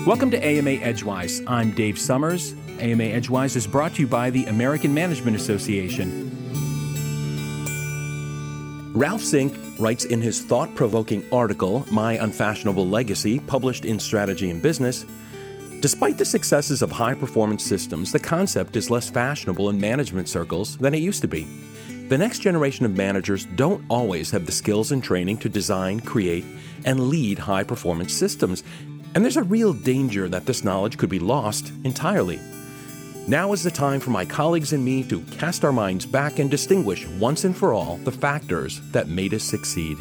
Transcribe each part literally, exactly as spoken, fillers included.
Welcome to A M A Edgewise. I'm Dave Summers. A M A Edgewise is brought to you by the American Management Association. Ralph Zink writes in his thought-provoking article, My Unfashionable Legacy, published in Strategy and Business, despite the successes of high-performance systems, the concept is less fashionable in management circles than it used to be. The next generation of managers don't always have the skills and training to design, create, and lead high-performance systems, and there's a real danger that this knowledge could be lost entirely. Now is the time for my colleagues and me to cast our minds back and distinguish once and for all the factors that made us succeed.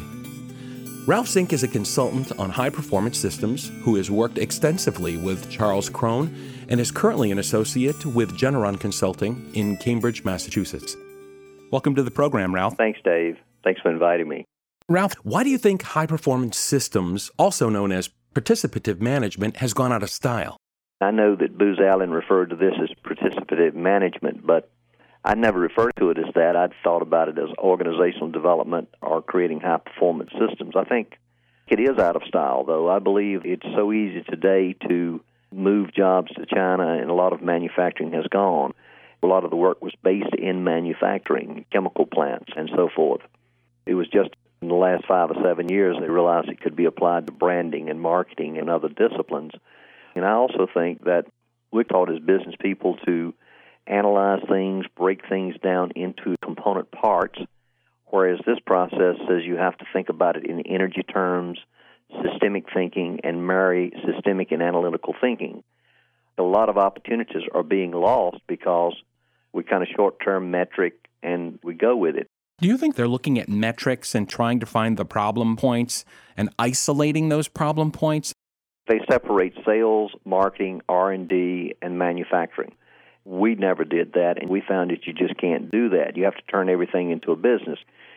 Ralph Zink is a consultant on high-performance systems who has worked extensively with Charles Krohn and is currently an associate with Generon Consulting in Cambridge, Massachusetts. Welcome to the program, Ralph. Thanks, Dave. Thanks for inviting me. Ralph, why do you think high-performance systems, also known as participative management, has gone out of style? I know that Booz Allen referred to this as participative management, but I never referred to it as that. I'd thought about it as organizational development or creating high-performance systems. I think it is out of style, though. I believe it's so easy today to move jobs to China, and a lot of manufacturing has gone. A lot of the work was based in manufacturing, chemical plants, and so forth. It was just in the last five or seven years they realized it could be applied to branding and marketing and other disciplines. And I also think that we're taught as business people to analyze things, break things down into component parts, whereas this process says you have to think about it in energy terms, systemic thinking, and marry systemic and analytical thinking. A lot of opportunities are being lost because we kind of short-term metric and we go with it. Do you think they're looking at metrics and trying to find the problem points and isolating those problem points? They separate sales, marketing, R and D, and manufacturing. We never did that, and we found that you just can't do that. You have to turn everything into a business.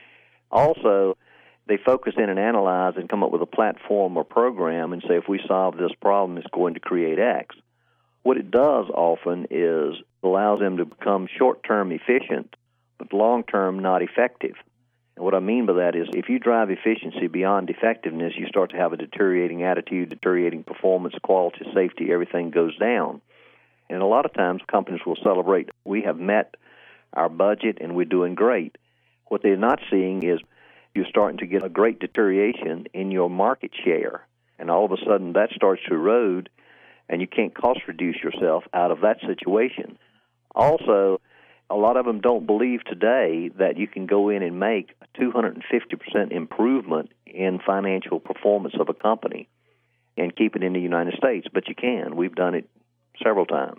Also, they focus in and analyze and come up with a platform or program and say, if we solve this problem, it's going to create X. What it does often is allows them to become short-term efficient, but long-term not effective. And what I mean by that is if you drive efficiency beyond effectiveness, you start to have a deteriorating attitude, deteriorating performance, quality, safety, everything goes down. And a lot of times companies will celebrate, we have met our budget and we're doing great. What they're not seeing is you're starting to get a great deterioration in your market share. And all of a sudden that starts to erode, and you can't cost reduce yourself out of that situation. Also, a lot of them don't believe today that you can go in and make a two hundred fifty percent improvement in financial performance of a company and keep it in the United States, but you can. We've done it several times.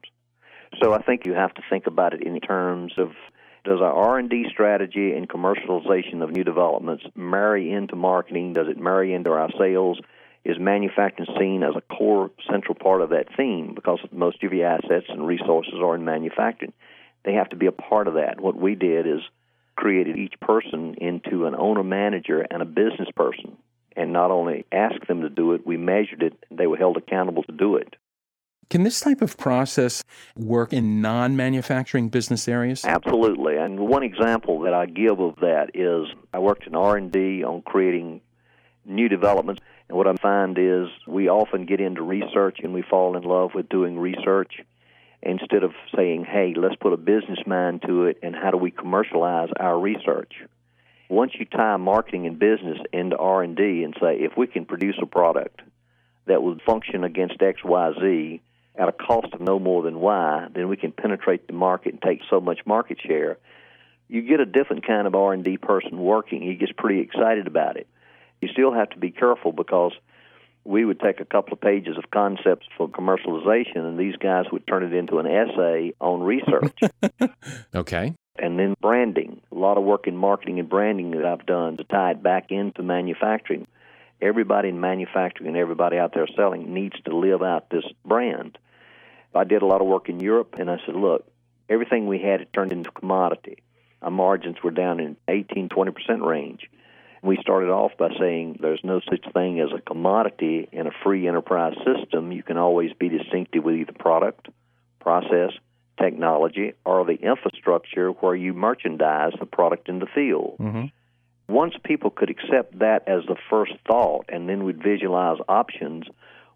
So I think you have to think about it in terms of, does our R and D strategy and commercialization of new developments marry into marketing? Does it marry into our sales? Is manufacturing seen as a core central part of that theme? Because most of your assets and resources are in manufacturing. They have to be a part of that. What we did is created each person into an owner-manager and a business person, and not only asked them to do it, we measured it, and they were held accountable to do it. Can this type of process work in non-manufacturing business areas? Absolutely. And one example that I give of that is I worked in R and D on creating new developments, and what I find is we often get into research and we fall in love with doing research instead of saying, hey, let's put a business mind to it, and how do we commercialize our research? Once you tie marketing and business into R and D and say, if we can produce a product that will function against X, Y, Z at a cost of no more than Y, then we can penetrate the market and take so much market share. You get a different kind of R and D person working. He gets pretty excited about it. You still have to be careful because we would take a couple of pages of concepts for commercialization, and these guys would turn it into an essay on research. Okay. And then branding. A lot of work in marketing and branding that I've done to tie it back into manufacturing. Everybody in manufacturing and everybody out there selling needs to live out this brand. I did a lot of work in Europe, and I said, look, everything we had had turned into commodity. Our margins were down in eighteen, twenty percent range. We started off by saying there's no such thing as a commodity in a free enterprise system. You can always be distinctive with either product, process, technology, or the infrastructure where you merchandise the product in the field. Mm-hmm. Once people could accept that as the first thought and then we'd visualize options,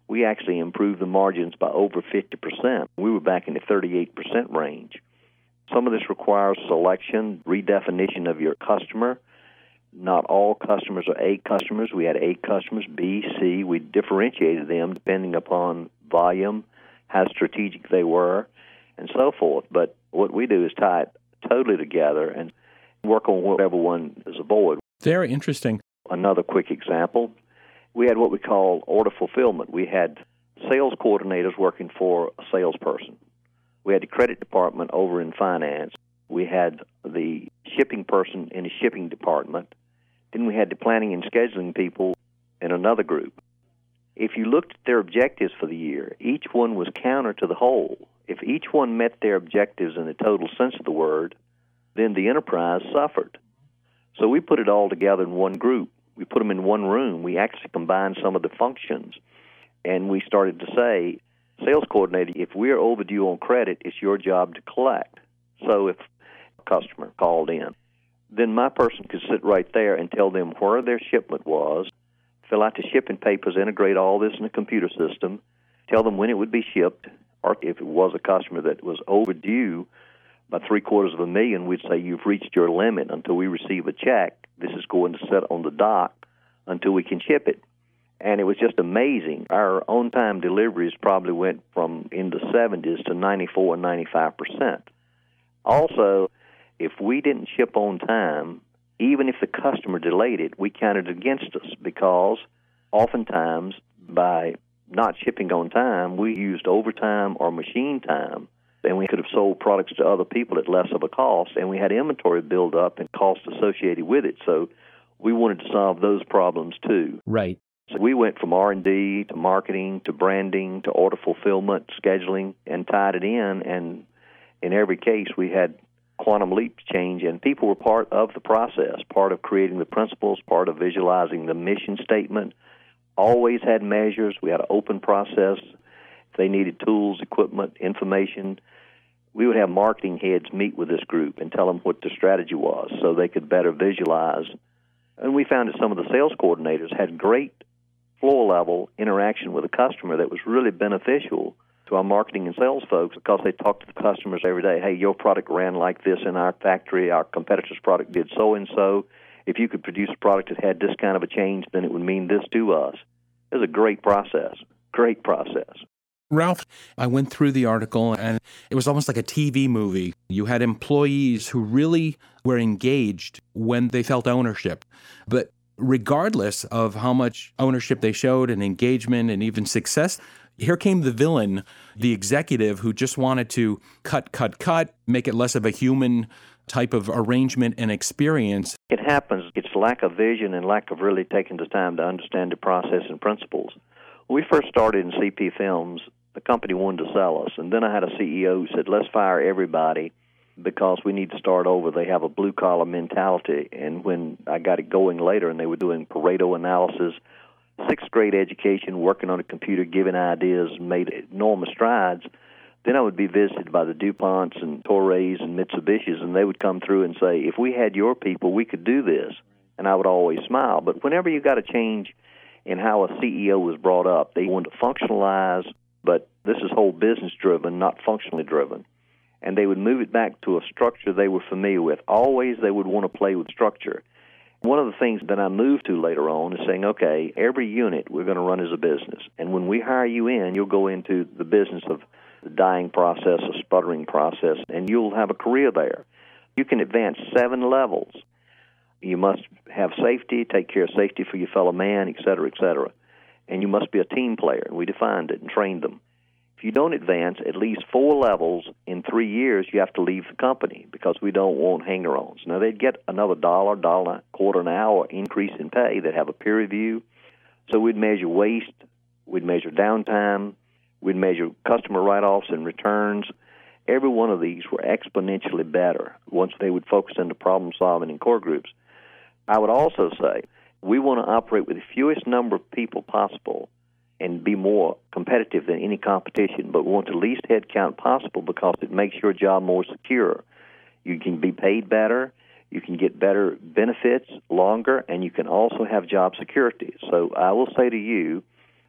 we actually improved the margins by over fifty percent. We were back in the thirty-eight percent range. Some of this requires selection, redefinition of your customer. Not all customers are A customers. We had A customers, B, C. We differentiated them depending upon volume, how strategic they were, and so forth. But what we do is tie it totally together and work on whatever one is a void. Very interesting. Another quick example, we had what we call order fulfillment. We had sales coordinators working for a salesperson. We had the credit department over in finance. We had the shipping person in the shipping department. Then we had the planning and scheduling people in another group. If you looked at their objectives for the year, each one was counter to the whole. If each one met their objectives in the total sense of the word, then the enterprise suffered. So we put it all together in one group. We put them in one room. We actually combined some of the functions. And we started to say, sales coordinator, if we're overdue on credit, it's your job to collect. So if a customer called in, then my person could sit right there and tell them where their shipment was, fill out the shipping papers, integrate all this in a computer system, tell them when it would be shipped, or if it was a customer that was overdue by three-quarters of a million, we'd say, you've reached your limit until we receive a check. This is going to sit on the dock until we can ship it. And it was just amazing. Our on-time deliveries probably went from in the seventies to ninety-four and ninety-five percent. Also, if we didn't ship on time, even if the customer delayed it, we counted against us because oftentimes by not shipping on time, we used overtime or machine time, and we could have sold products to other people at less of a cost, and we had inventory build up and costs associated with it. So we wanted to solve those problems too. Right. So we went from R and D to marketing to branding to order fulfillment, scheduling, and tied it in, and in every case we had quantum leap change, and people were part of the process, part of creating the principles, part of visualizing the mission statement. Always had measures. We had an open process. If they needed tools, equipment, information, we would have marketing heads meet with this group and tell them what the strategy was so they could better visualize. And we found that some of the sales coordinators had great floor-level interaction with the customer that was really beneficial to our marketing and sales folks because they talked to the customers every day. Hey, your product ran like this in our factory. Our competitor's product did so-and-so. If you could produce a product that had this kind of a change, then it would mean this to us. It was a great process, great process. Ralph, I went through the article, and it was almost like a T V movie. You had employees who really were engaged when they felt ownership. But regardless of how much ownership they showed and engagement and even success, here came the villain, the executive who just wanted to cut, cut, cut, make it less of a human type of arrangement and experience. It happens. It's lack of vision and lack of really taking the time to understand the process and principles. When we first started in C P Films, the company wanted to sell us, and then I had a C E O who said, let's fire everybody because we need to start over. They have a blue-collar mentality, and when I got it going later and they were doing Pareto analysis, sixth grade education, working on a computer, giving ideas, made enormous strides, then I would be visited by the DuPonts and Torres and Mitsubishis, and they would come through and say, if we had your people, we could do this. And I would always smile. But whenever you got a change in how a C E O was brought up, they wanted to functionalize, but this is whole business-driven, not functionally driven. And they would move it back to a structure they were familiar with. Always they would want to play with structure. One of the things that I moved to later on is saying, okay, every unit we're going to run as a business. And when we hire you in, you'll go into the business of the dying process, a sputtering process, and you'll have a career there. You can advance seven levels. You must have safety, take care of safety for your fellow man, et cetera, et cetera. And you must be a team player. And we defined it and trained them. If you don't advance at least four levels in three years, you have to leave the company because we don't want hanger-ons. Now, they'd get another dollar, dollar, quarter an hour increase in pay. They'd have a peer review. So we'd measure waste. We'd measure downtime. We'd measure customer write-offs and returns. Every one of these were exponentially better once they would focus into problem-solving in core groups. I would also say we want to operate with the fewest number of people possible and be more competitive than any competition, but we want the least headcount possible because it makes your job more secure. You can be paid better, you can get better benefits longer, and you can also have job security. So I will say to you,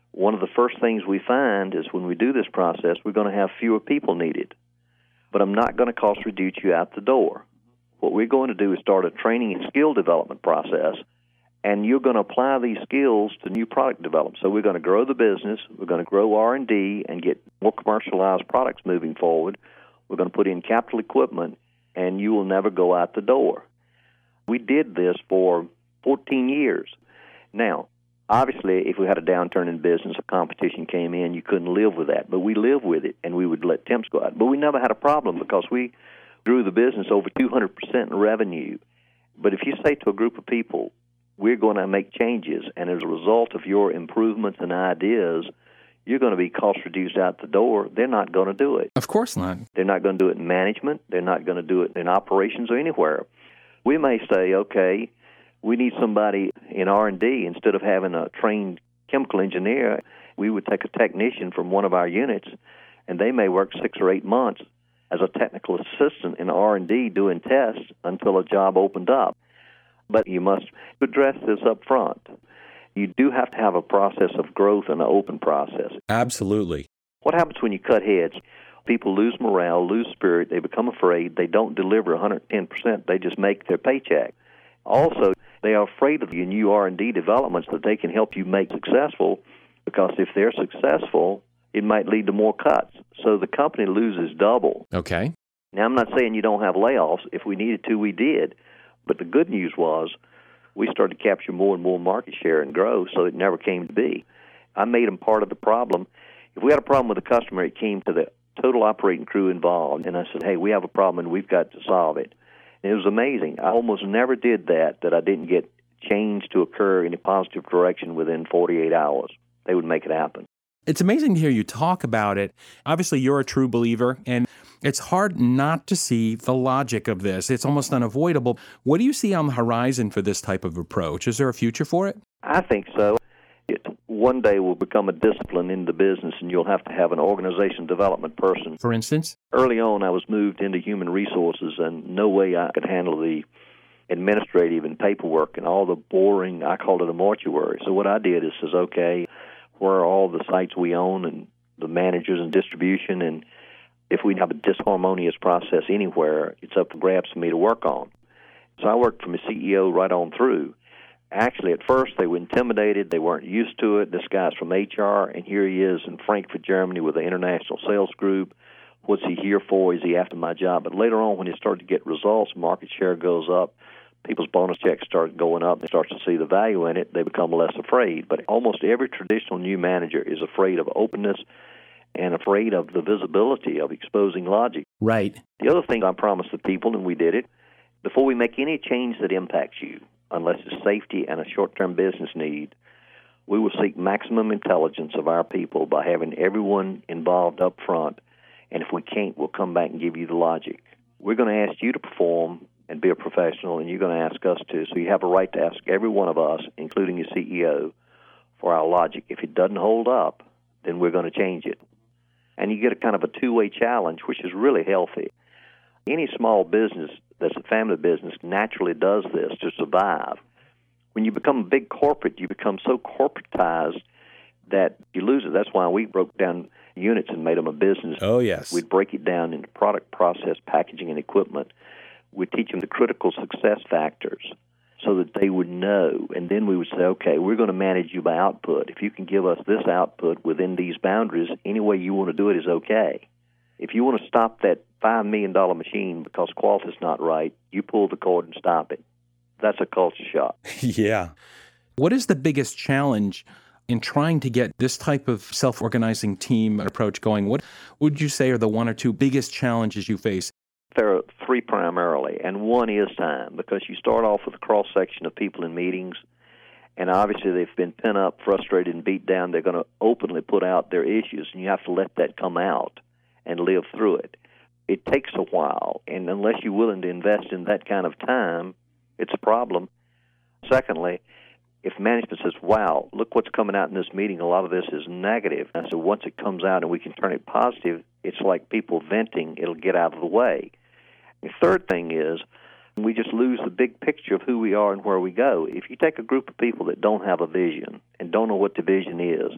one of the first things we find is when we do this process, we're going to have fewer people needed. But I'm not going to cost reduce you out the door. What we're going to do is start a training and skill development process, and you're going to apply these skills to new product development. So we're going to grow the business, we're going to grow R and D and get more commercialized products moving forward. We're going to put in capital equipment, and you will never go out the door. We did this for fourteen years. Now, obviously, if we had a downturn in business, a competition came in, you couldn't live with that. But we lived with it, and we would let temps go out. But we never had a problem because we grew the business over two hundred percent in revenue. But if you say to a group of people, we're going to make changes, and as a result of your improvements and ideas, you're going to be cost-reduced out the door, they're not going to do it. Of course not. They're not going to do it in management. They're not going to do it in operations or anywhere. We may say, okay, we need somebody in R and D. Instead of having a trained chemical engineer, we would take a technician from one of our units, and they may work six or eight months as a technical assistant in R and D doing tests until a job opened up. But you must address this up front. You do have to have a process of growth and an open process. Absolutely. What happens when you cut heads? People lose morale, lose spirit, they become afraid, they don't deliver one hundred ten percent, they just make their paycheck. Also, they are afraid of your new R and D developments that they can help you make successful, because if they're successful, it might lead to more cuts. So the company loses double. Okay. Now, I'm not saying you don't have layoffs. If we needed to, we did. But the good news was we started to capture more and more market share and grow, so it never came to be. I made them part of the problem. If we had a problem with a customer, it came to the total operating crew involved. And I said, hey, we have a problem, and we've got to solve it. And it was amazing. I almost never did that, that I didn't get change to occur in a positive direction within forty-eight hours. They would make it happen. It's amazing to hear you talk about it. Obviously, you're a true believer, and it's hard not to see the logic of this. It's almost unavoidable. What do you see on the horizon for this type of approach? Is there a future for it? I think so. It one day will become a discipline in the business, and you'll have to have an organization development person. For instance? Early on, I was moved into human resources, and no way I could handle the administrative and paperwork and all the boring, I called it a mortuary. So what I did is says, okay, where are all the sites we own and the managers and distribution, and if we have a disharmonious process anywhere, it's up for grabs for me to work on. So I worked from a C E O right on through. Actually, at first, they were intimidated. They weren't used to it. This guy's from H R, and here he is in Frankfurt, Germany, with an international sales group. What's he here for? Is he after my job? But later on, when he started to get results, market share goes up, people's bonus checks start going up, and they start to see the value in it, they become less afraid. But almost every traditional new manager is afraid of openness and afraid of the visibility of exposing logic. Right. The other thing I promised the people, and we did it, before we make any change that impacts you, unless it's safety and a short-term business need, we will seek maximum intelligence of our people by having everyone involved up front, and if we can't, we'll come back and give you the logic. We're going to ask you to perform and be a professional, and you're going to ask us to, so you have a right to ask every one of us, including your C E O, for our logic. If it doesn't hold up, then we're going to change it. And you get a kind of a two-way challenge, which is really healthy. Any small business that's a family business naturally does this to survive. When you become a big corporate, you become so corporatized that you lose it. That's why we broke down units and made them a business. Oh, yes. We'd break it down into product, process, packaging, and equipment. We'd teach them the critical success factors so that they would know. And then we would say, okay, we're going to manage you by output. If you can give us this output within these boundaries, any way you want to do it is okay. If you want to stop that five million dollars machine because quality's not right, you pull the cord and stop it. That's a culture shock. Yeah. What is the biggest challenge in trying to get this type of self-organizing team approach going? What would you say are the one or two biggest challenges you face? There are three primarily, and one is time, because you start off with a cross-section of people in meetings, and obviously they've been pent up, frustrated, and beat down. They're going to openly put out their issues, and you have to let that come out and live through it. It takes a while, and unless you're willing to invest in that kind of time, it's a problem. Secondly, if management says, wow, look what's coming out in this meeting, a lot of this is negative. And so once it comes out and we can turn it positive, it's like people venting, it'll get out of the way. The third thing is we just lose the big picture of who we are and where we go. If you take a group of people that don't have a vision and don't know what the vision is,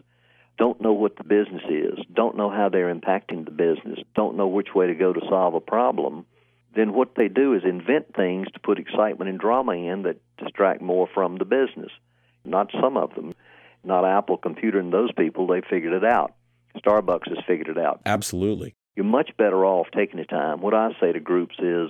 don't know what the business is, don't know how they're impacting the business, don't know which way to go to solve a problem, then what they do is invent things to put excitement and drama in that distract more from the business. Not some of them. Not Apple Computer and those people, they figured it out. Starbucks has figured it out. Absolutely. You're much better off taking the time. What I say to groups is,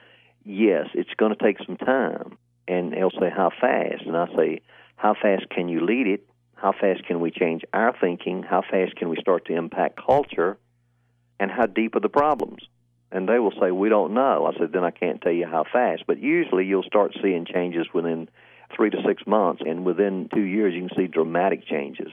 yes, it's going to take some time. And they'll say, how fast? And I say, how fast can you lead it? How fast can we change our thinking? How fast can we start to impact culture? And how deep are the problems? And they will say, we don't know. I said, then I can't tell you how fast. But usually you'll start seeing changes within three to six months, and within two years you can see dramatic changes.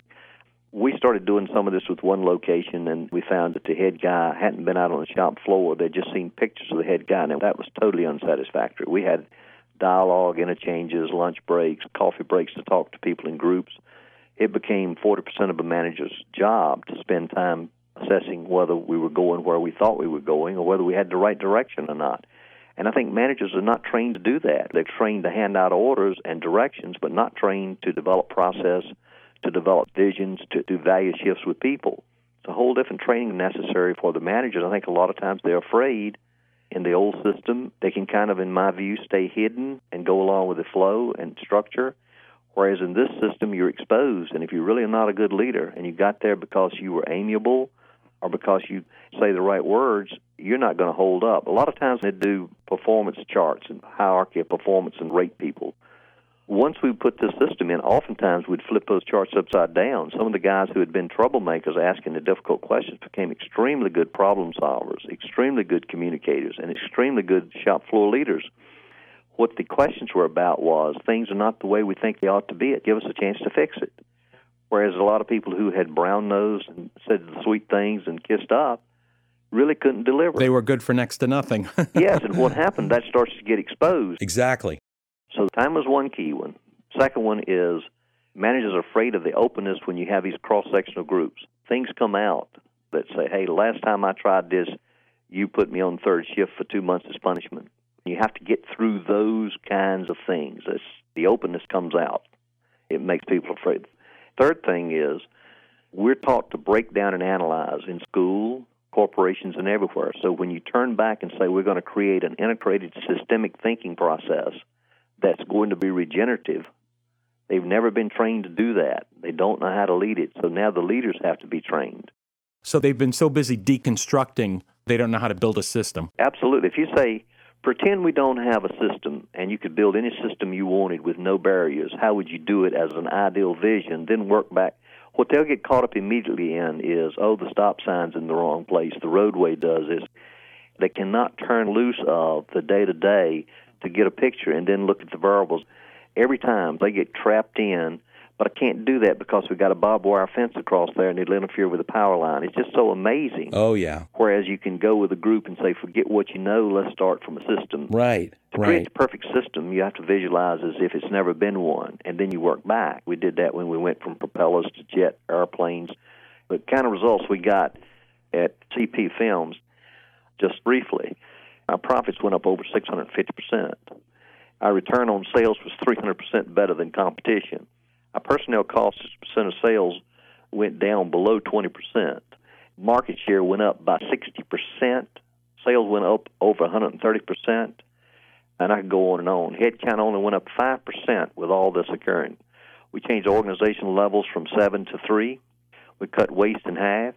We started doing some of this with one location, and we found that the head guy hadn't been out on the shop floor. They'd just seen pictures of the head guy, and that was totally unsatisfactory. We had dialogue, interchanges, lunch breaks, coffee breaks to talk to people in groups. It became forty percent of a manager's job to spend time assessing whether we were going where we thought we were going or whether we had the right direction or not. And I think managers are not trained to do that. They're trained to hand out orders and directions, but not trained to develop process, to develop visions, to do value shifts with people. It's a whole different training necessary for the managers. I think a lot of times they're afraid in the old system. They can kind of, in my view, stay hidden and go along with the flow and structure, whereas in this system you're exposed. And if you're really not a good leader and you got there because you were amiable or because you say the right words, you're not going to hold up. A lot of times they do performance charts and hierarchy of performance and rate people. Once we put this system in, oftentimes we'd flip those charts upside down. Some of the guys who had been troublemakers asking the difficult questions became extremely good problem solvers, extremely good communicators, and extremely good shop floor leaders. What the questions were about was, things are not the way we think they ought to be. Give us a chance to fix it. Whereas a lot of people who had brown-nosed and said the sweet things and kissed up really couldn't deliver. They were good for next to nothing. Yes, and what happened, that starts to get exposed. Exactly. So time is one key one. Second one is managers are afraid of the openness when you have these cross-sectional groups. Things come out that say, hey, last time I tried this, you put me on third shift for two months as punishment. You have to get through those kinds of things. It's, the openness comes out. It makes people afraid. Third thing is we're taught to break down and analyze in school, corporations, and everywhere. So when you turn back and say we're going to create an integrated systemic thinking process that's going to be regenerative, they've never been trained to do that. They don't know how to lead it. So now the leaders have to be trained. So they've been so busy deconstructing, they don't know how to build a system. Absolutely. If you say, pretend we don't have a system and you could build any system you wanted with no barriers, how would you do it as an ideal vision, then work back? What they'll get caught up immediately in is, oh, the stop sign's in the wrong place, the roadway does this. They cannot turn loose of the day-to-day to get a picture and then look at the variables. Every time they get trapped in, but I can't do that because we've got a barbed wire fence across there and it'll interfere with the power line. It's just so amazing. Oh, yeah. Whereas you can go with a group and say, forget what you know, let's start from a system. Right, To right. create the perfect system, you have to visualize as if it's never been one, and then you work back. We did that when we went from propellers to jet airplanes. The kind of results we got at C P Films, just briefly, our profits went up over six hundred fifty percent. Our return on sales was three hundred percent better than competition. Our personnel costs as a percent of sales went down below twenty percent. Market share went up by sixty percent. Sales went up over one hundred thirty percent. And I could go on and on. Headcount only went up five percent with all this occurring. We changed organizational levels from seven to three. We cut waste in half.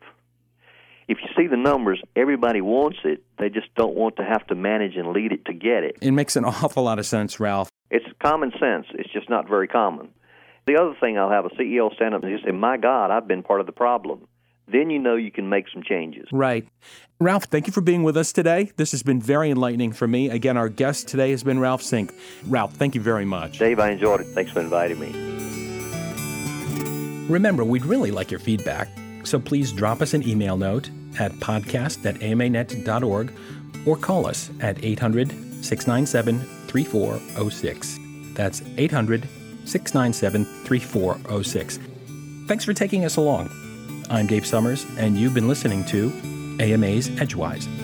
If you see the numbers, everybody wants it. They just don't want to have to manage and lead it to get it. It makes an awful lot of sense, Ralph. It's common sense. It's just not very common. The other thing, I'll have a C E O stand up and say, my God, I've been part of the problem. Then you know you can make some changes. Right. Ralph, thank you for being with us today. This has been very enlightening for me. Again, our guest today has been Ralph Sink. Ralph, thank you very much. Dave, I enjoyed it. Thanks for inviting me. Remember, we'd really like your feedback, so please drop us an email note at podcast at a m a net dot org or call us at eight hundred, six nine seven, three four zero six. That's eight hundred, six nine seven, three four zero six. Thanks for taking us along. I'm Dave Summers, and you've been listening to A M A's Edgewise.